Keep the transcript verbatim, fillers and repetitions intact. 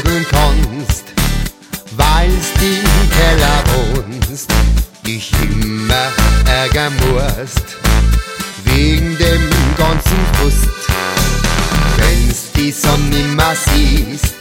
schlafen kannst, weil's die im Keller wohnst, dich immer ärgern musst, wegen dem ganzen Frust. Wenn's die Sonne nimmer siehst,